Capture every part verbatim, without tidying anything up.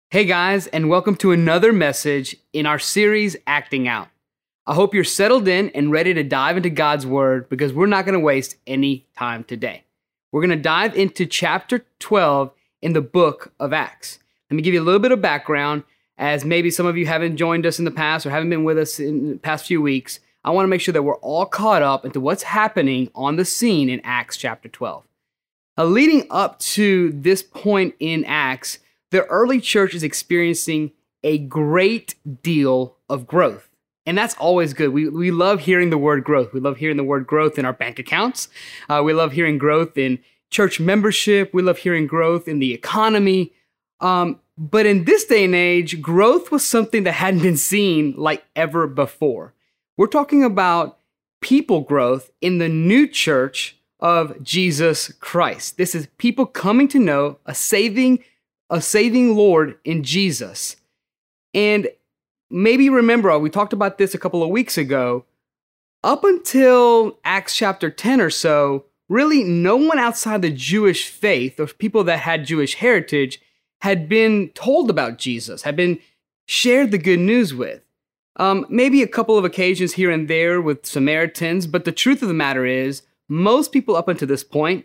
Hey guys, and welcome to another message in our series, Acting Out. I hope you're settled in and ready to dive into God's Word because we're not going to waste any time today. We're going to dive into chapter twelve in the book of Acts. Let me give you a little bit of background, as maybe some of you haven't joined us in the past or haven't been with us in the past few weeks. I want to make sure that we're all caught up into what's happening on the scene in Acts chapter twelve. Now, leading up to this point in Acts, the early church is experiencing a great deal of growth. And that's always good. We we love hearing the word growth. We love hearing the word growth in our bank accounts. Uh, we love hearing growth in church membership. We love hearing growth in the economy. Um, but in this day and age, growth was something that hadn't been seen like ever before. We're talking about people growth in the new church of Jesus Christ. This is people coming to know a saving a saving Lord in Jesus. And maybe remember, we talked about this a couple of weeks ago, up until Acts chapter ten or so, really no one outside the Jewish faith, or people that had Jewish heritage, had been told about Jesus, had been shared the good news with. Um, maybe a couple of occasions here and there with Samaritans, but the truth of the matter is, most people up until this point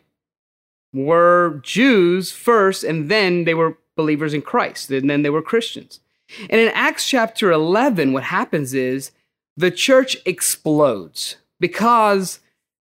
were Jews first, and then they were believers in Christ, and then they were Christians. And in Acts chapter eleven, what happens is the church explodes because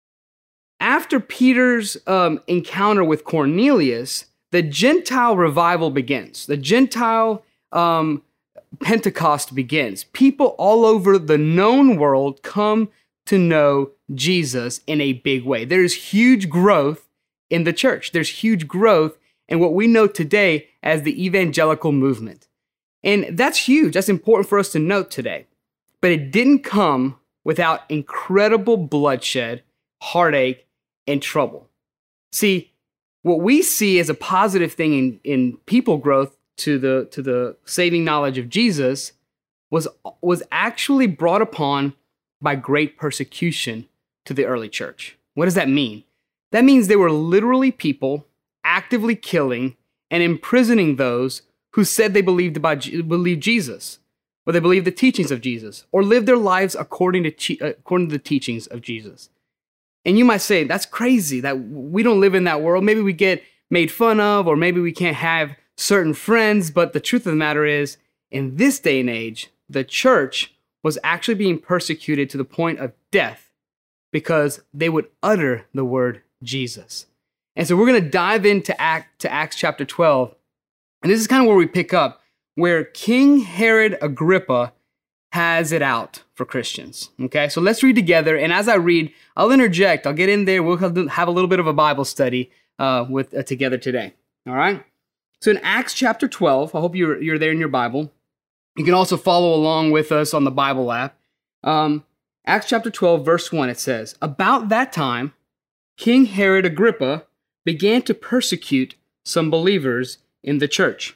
after Peter's um, encounter with Cornelius, the Gentile revival begins. The Gentile um, Pentecost begins. People all over the known world come to know Jesus in a big way. There's huge growth in the church. There's huge growth in what we know today as the evangelical movement. And that's huge. That's important for us to note today. But it didn't come without incredible bloodshed, heartache, and trouble. See, what we see as a positive thing in, in people growth to the, to the saving knowledge of Jesus was, was actually brought upon by great persecution to the early church. What does that mean? That means there were literally people actively killing and imprisoning those who said they believed about believed Jesus, or they believed the teachings of Jesus, or lived their lives according to according to the teachings of Jesus. And you might say, that's crazy that we don't live in that world. Maybe we get made fun of, or maybe we can't have certain friends. But the truth of the matter is, in this day and age, the church was actually being persecuted to the point of death because they would utter the word Jesus. And so we're going to dive into Act to Acts chapter twelve. And this is kind of where we pick up, where King Herod Agrippa has it out for Christians. Okay, so let's read together. And as I read, I'll interject. I'll get in there. We'll have a little bit of a Bible study uh, with uh, together today. All right. So in Acts chapter twelve, I hope you're you're there in your Bible. You can also follow along with us on the Bible app. Um, Acts chapter twelve, verse one, it says, "About that time, King Herod Agrippa began to persecute some believers in the church.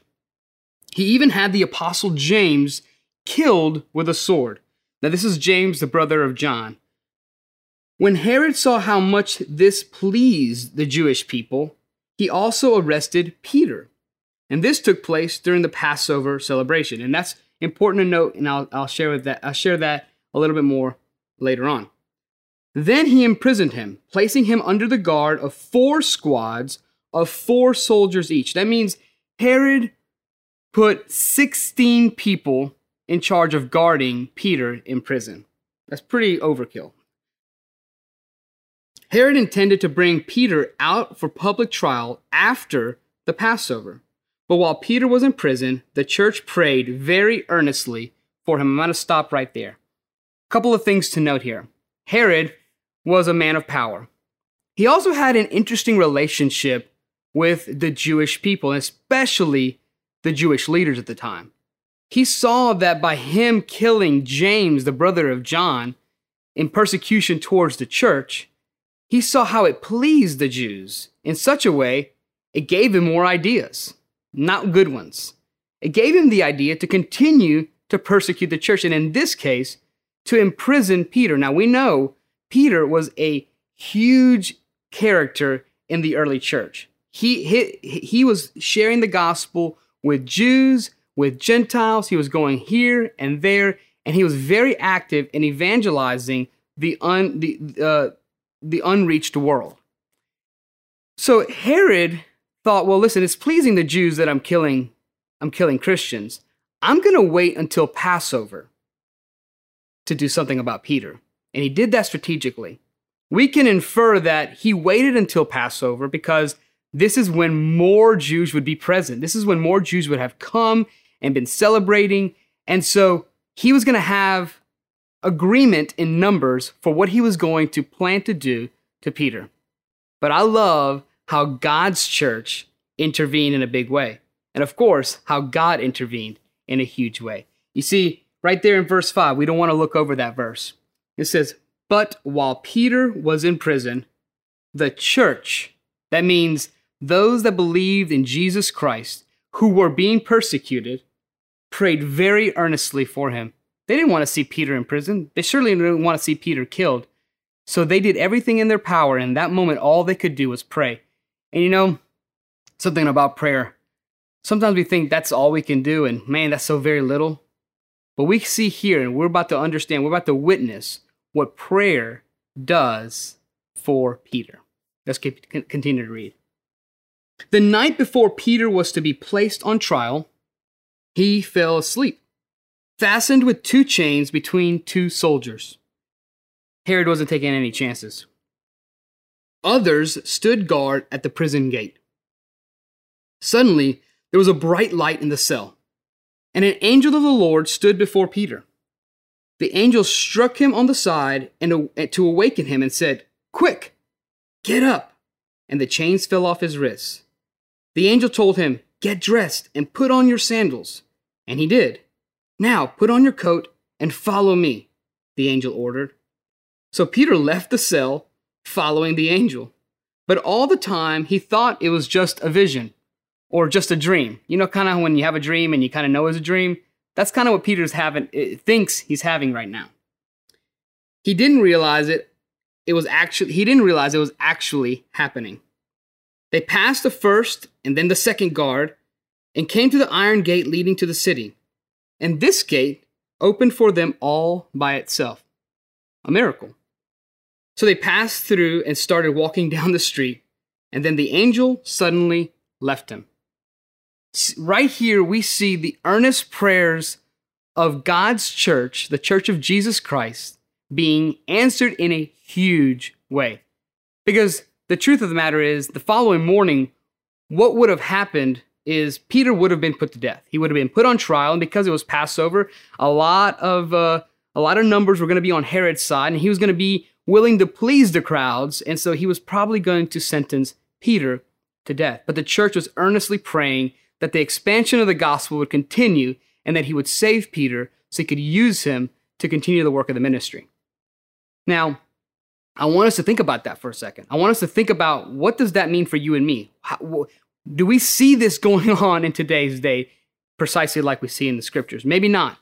He even had the apostle James killed with a sword." Now this is James, the brother of John. "When Herod saw how much this pleased the Jewish people, he also arrested Peter." And this took place during the Passover celebration. And that's important to note, and I'll, I'll share with that. I'll share that a little bit more later on. "Then he imprisoned him, placing him under the guard of four squads of four soldiers each." That means Herod put sixteen people in charge of guarding Peter in prison. That's pretty overkill. Herod intended to bring Peter out for public trial after the Passover. But while Peter was in prison, the church prayed very earnestly for him. I'm going to stop right there. A couple of things to note here. Herod was a man of power. He also had an interesting relationship with the Jewish people, and especially the Jewish leaders at the time. He saw that by him killing James, the brother of John, in persecution towards the church, he saw how it pleased the Jews in such a way it gave him more ideas, not good ones. It gave him the idea to continue to persecute the church, and in this case, to imprison Peter. Now we know Peter was a huge character in the early church. He, he, he was sharing the gospel with Jews, with Gentiles. He was going here and there, and he was very active in evangelizing the un, the uh, the unreached world. So Herod thought, well, listen, it's pleasing the Jews that I'm killing, I'm killing Christians. I'm going to wait until Passover to do something about Peter. And he did that strategically. We can infer that he waited until Passover because this is when more Jews would be present. This is when more Jews would have come and been celebrating. And so he was going to have agreement in numbers for what he was going to plan to do to Peter. But I love how God's church intervened in a big way. And of course, how God intervened in a huge way. You see, right there in verse five, we don't want to look over that verse. It says, but while Peter was in prison, the church, that means those that believed in Jesus Christ, who were being persecuted, prayed very earnestly for him. They didn't want to see Peter in prison. They certainly didn't want to see Peter killed. So they did everything in their power. And in that moment, all they could do was pray. And you know, something about prayer. Sometimes we think that's all we can do. And man, that's so very little. But we see here, and we're about to understand, we're about to witness what prayer does for Peter. Let's keep, continue to read. The night before Peter was to be placed on trial, he fell asleep, fastened with two chains between two soldiers. Herod wasn't taking any chances. Others stood guard at the prison gate. Suddenly, there was a bright light in the cell, and an angel of the Lord stood before Peter. The angel struck him on the side and to awaken him and said, "Quick, get up!" And the chains fell off his wrists. The angel told him, "Get dressed and put on your sandals." And he did. "Now put on your coat and follow me," the angel ordered. So Peter left the cell, following the angel. But all the time, he thought it was just a vision or just a dream. You know, kind of when you have a dream and you kind of know it's a dream. That's kind of what Peter's having, thinks he's having right now. He didn't realize it. It was actually, he didn't realize it was actually happening. They passed the first and then the second guard and came to the iron gate leading to the city. And this gate opened for them all by itself. A miracle. So they passed through and started walking down the street. And then the angel suddenly left him. Right here, we see the earnest prayers of God's church, the Church of Jesus Christ, being answered in a huge way. Because the truth of the matter is, the following morning, what would have happened is Peter would have been put to death. He would have been put on trial, and because it was Passover, a lot of uh, a lot of numbers were going to be on Herod's side, and he was going to be willing to please the crowds, and so he was probably going to sentence Peter to death. But the church was earnestly praying that the expansion of the gospel would continue and that he would save Peter so he could use him to continue the work of the ministry. Now, I want us to think about that for a second. I want us to think about, what does that mean for you and me? How, do we see this going on in today's day precisely like we see in the scriptures? Maybe not.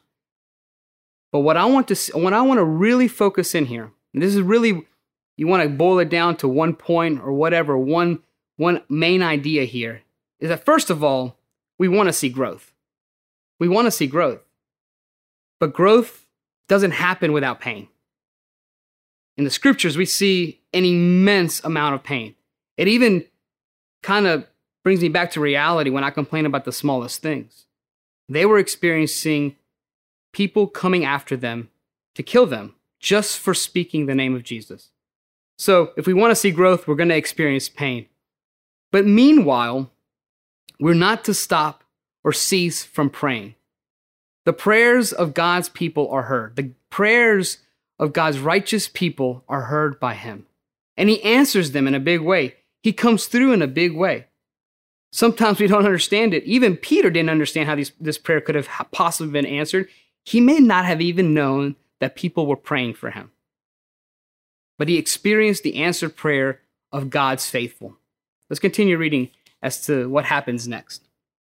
But what I want to, what I want to really focus in here, and this is really, you want to boil it down to one point or whatever, one, one main idea here, is that first of all, we want to see growth. We want to see growth. But growth doesn't happen without pain. In the scriptures, we see an immense amount of pain. It even kind of brings me back to reality when I complain about the smallest things. They were experiencing people coming after them to kill them just for speaking the name of Jesus. So if we want to see growth, we're going to experience pain. But meanwhile, we're not to stop or cease from praying. The prayers of God's people are heard. The prayers of God's righteous people are heard by him. And he answers them in a big way. He comes through in a big way. Sometimes we don't understand it. Even Peter didn't understand how these, this prayer could have possibly been answered. He may not have even known that people were praying for him. But he experienced the answered prayer of God's faithful. Let's continue reading as to what happens next.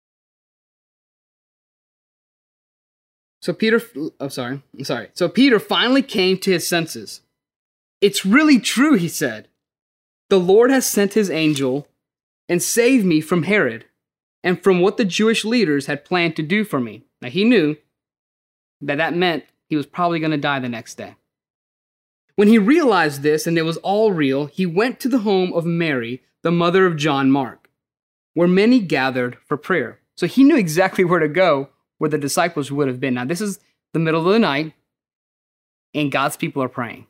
So Peter, oh, sorry, I'm sorry. So Peter finally came to his senses. "It's really true," he said. "The Lord has sent his angel and saved me from Herod, and from what the Jewish leaders had planned to do for me. Now, he knew that that meant he was probably going to die the next day. When he realized this and it was all real, he went to the home of Mary, the mother of John Mark, where many gathered for prayer. So he knew exactly where to go, where the disciples would have been. Now, this is the middle of the night, and God's people are praying.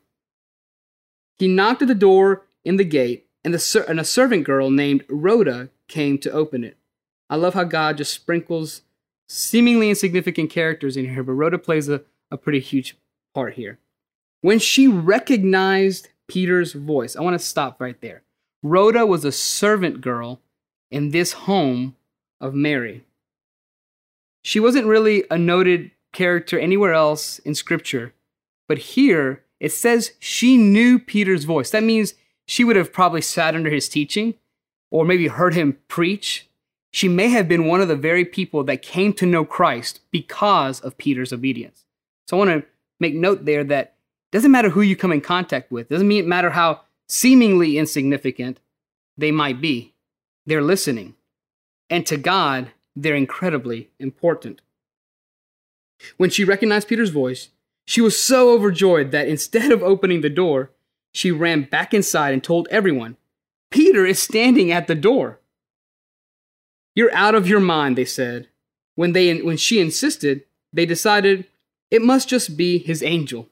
He knocked at the door in the gate, and, the, and a servant girl named Rhoda came to open it. I love how God just sprinkles seemingly insignificant characters in here, but Rhoda plays a, a pretty huge part here. When she recognized Peter's voice, I want to stop right there. Rhoda was a servant girl in this home of Mary. She wasn't really a noted character anywhere else in Scripture, but here it says she knew Peter's voice. That means she would have probably sat under his teaching or maybe heard him preach. She may have been one of the very people that came to know Christ because of Peter's obedience. So I want to make note there that it doesn't matter who you come in contact with. It doesn't mean, matter how seemingly insignificant they might be. They're listening. And to God, they're incredibly important. When she recognized Peter's voice, she was so overjoyed that instead of opening the door, she ran back inside and told everyone, "Peter is standing at the door." "You're out of your mind," they said. When, they, when she insisted, they decided it must just be his angel.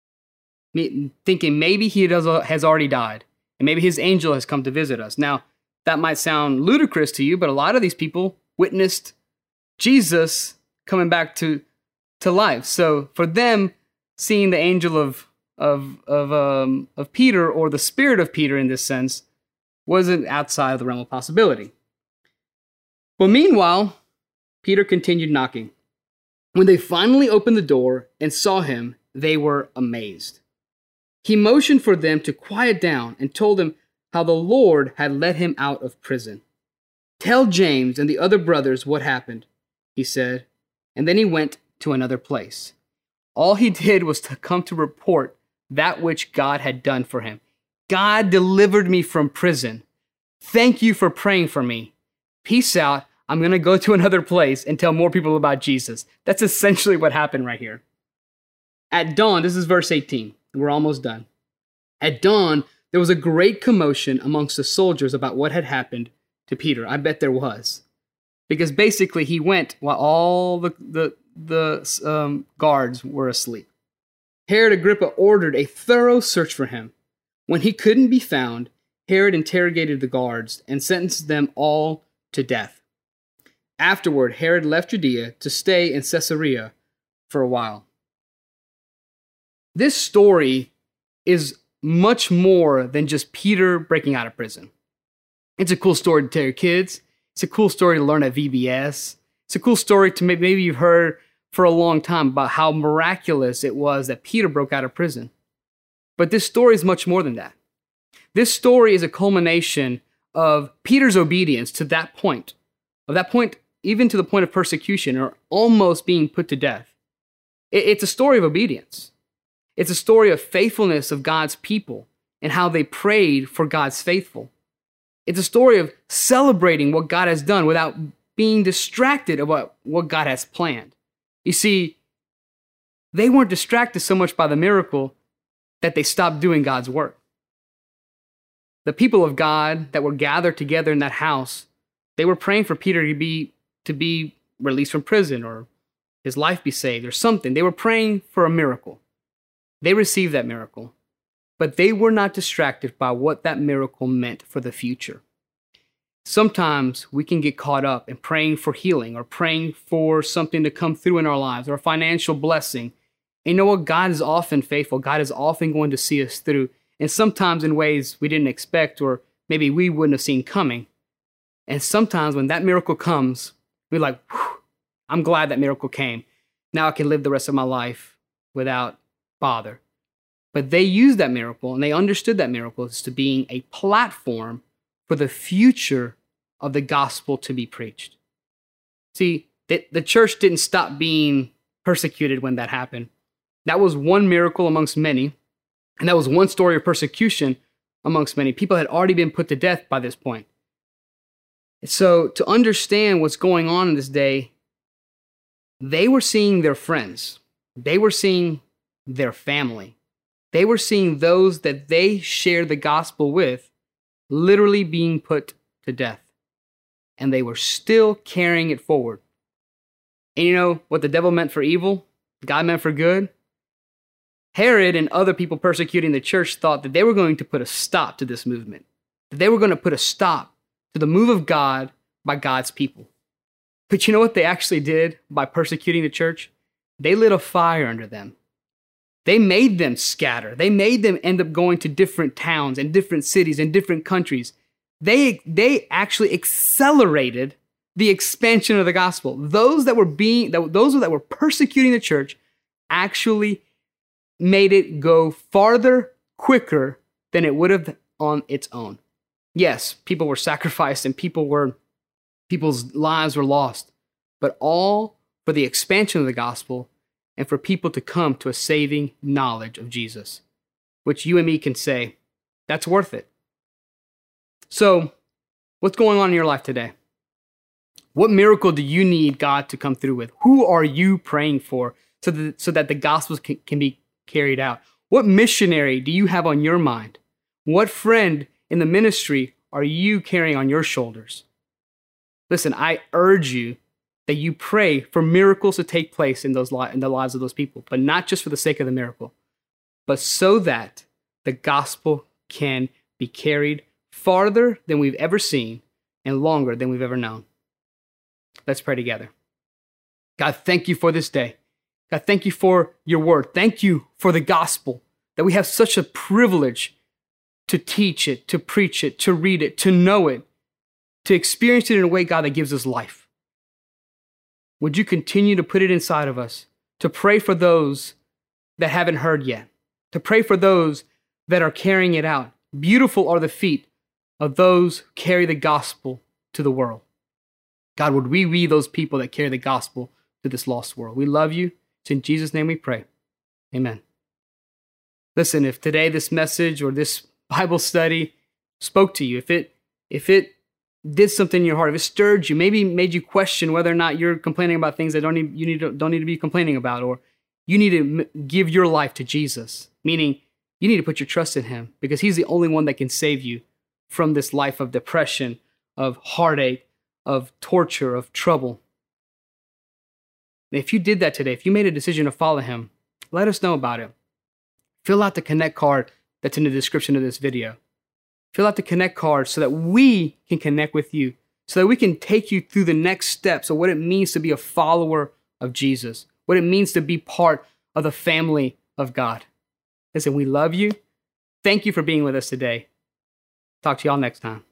Thinking maybe he does, has already died, and maybe his angel has come to visit us. Now, that might sound ludicrous to you, but a lot of these people witnessed Jesus coming back to, to life. So for them, seeing the angel of, of, of, um, of Peter, or the spirit of Peter in this sense, wasn't outside of the realm of possibility. But meanwhile, Peter continued knocking. When they finally opened the door and saw him, they were amazed. He motioned for them to quiet down and told them how the Lord had let him out of prison. "Tell James and the other brothers what happened," he said, and then he went to another place. All he did was to come to report that which God had done for him. "God delivered me from prison. Thank you for praying for me. Peace out. I'm going to go to another place and tell more people about Jesus." That's essentially what happened right here. At dawn, this is verse eighteen. We're almost done. At dawn, there was a great commotion amongst the soldiers about what had happened to Peter. I bet there was. Because basically he went while all the, the, the um, guards were asleep. Herod Agrippa ordered a thorough search for him. When he couldn't be found, Herod interrogated the guards and sentenced them all to death. Afterward, Herod left Judea to stay in Caesarea for a while. This story is much more than just Peter breaking out of prison. It's a cool story to tell your kids. It's a cool story to learn at V B S. It's a cool story to maybe, maybe you've heard for a long time about how miraculous it was that Peter broke out of prison. But this story is much more than that. This story is a culmination of Peter's obedience to that point, of that point, even to the point of persecution or almost being put to death. It's a story of obedience. It's a story of faithfulness of God's people and how they prayed for God's faithful. It's a story of celebrating what God has done without being distracted about what God has planned. You see, they weren't distracted so much by the miracle that they stopped doing God's work. The people of God that were gathered together in that house, they were praying for Peter to be, to be released from prison or his life be saved or something. They were praying for a miracle. They received that miracle, but they were not distracted by what that miracle meant for the future. Sometimes we can get caught up in praying for healing or praying for something to come through in our lives or a financial blessing. And you know what? God is often faithful. God is often going to see us through, and sometimes in ways we didn't expect or maybe we wouldn't have seen coming. And sometimes when that miracle comes, we're like, I'm glad that miracle came. Now I can live the rest of my life without bother. But they used that miracle and they understood that miracle as to being a platform for the future of the gospel to be preached. See, the, the church didn't stop being persecuted when that happened. That was one miracle amongst many, and that was one story of persecution amongst many. People had already been put to death by this point. So to understand what's going on in this day, they were seeing their friends. They were seeing their family. They were seeing those that they shared the gospel with literally being put to death. And they were still carrying it forward. And you know what the devil meant for evil, God meant for good? Herod and other people persecuting the church thought that they were going to put a stop to this movement, that they were going to put a stop to the move of God by God's people. But you know what they actually did by persecuting the church? They lit a fire under them. They made them scatter. They made them end up going to different towns and different cities and different countries. They, they actually accelerated the expansion of the gospel. Those that were being, that, those that were persecuting the church actually made it go farther, quicker than it would have on its own. Yes, people were sacrificed and people were, people's lives were lost, but all for the expansion of the gospel and for people to come to a saving knowledge of Jesus, which you and me can say, that's worth it. So, what's going on in your life today? What miracle do you need God to come through with? Who are you praying for so that, so that the gospel can, can be carried out? What missionary do you have on your mind? What friend in the ministry are you carrying on your shoulders? Listen, I urge you that you pray for miracles to take place in those li- in the lives of those people, but not just for the sake of the miracle, but so that the gospel can be carried farther than we've ever seen and longer than we've ever known. Let's pray together. God, thank you for this day. God, thank you for your word. Thank you for the gospel, that we have such a privilege to teach it, to preach it, to read it, to know it, to experience it in a way, God, that gives us life. Would you continue to put it inside of us, to pray for those that haven't heard yet, to pray for those that are carrying it out. Beautiful are the feet of those who carry the gospel to the world. God, would we be those people that carry the gospel to this lost world? We love you. It's in Jesus' name we pray. Amen. Listen, if today this message or this Bible study spoke to you, if it if it did something in your heart, if it stirred you, maybe made you question whether or not you're complaining about things that don't need, you need to, don't need to be complaining about, or you need to m- give your life to Jesus, meaning you need to put your trust in him because he's the only one that can save you from this life of depression, of heartache, of torture, of trouble. If you did that today, if you made a decision to follow him, let us know about it. Fill out the Connect card that's in the description of this video. Fill out the Connect card so that we can connect with you, so that we can take you through the next steps of what it means to be a follower of Jesus, what it means to be part of the family of God. Listen, we love you. Thank you for being with us today. Talk to y'all next time.